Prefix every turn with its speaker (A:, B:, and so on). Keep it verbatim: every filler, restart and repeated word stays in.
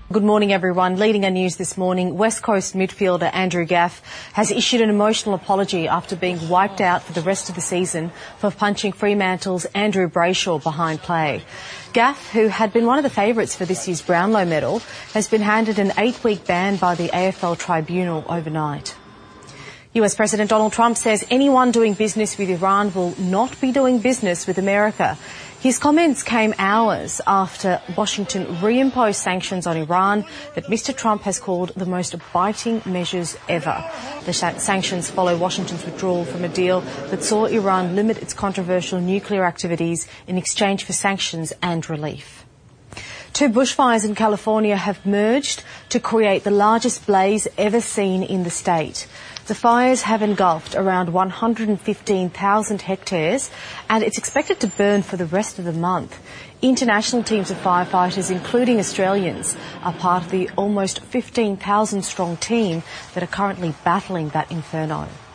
A: Good morning, everyone. Leading our news this morning, West Coast midfielder Andrew Gaff has issued an emotional apology after being wiped out for the rest of the season for punching Fremantle's Andrew Brayshaw behind play. Gaff, who had been one of the favourites for this year's Brownlow medal, has been handed an eight-week ban by the A F L Tribunal overnight. U S President Donald Trump says anyone doing business with Iran will not be doing business with America. His comments came hours after Washington reimposed sanctions on Iran that Mister Trump has called the most biting measures ever. The sanctions follow Washington's withdrawal from a deal that saw Iran limit its controversial nuclear activities in exchange for sanctions and relief. Two bushfires in California have merged to create the largest blaze ever seen in the state. The fires have engulfed around one hundred fifteen thousand hectares and it's expected to burn for the rest of the month. International teams of firefighters, including Australians, are part of the almost fifteen thousand strong team that are currently battling that inferno.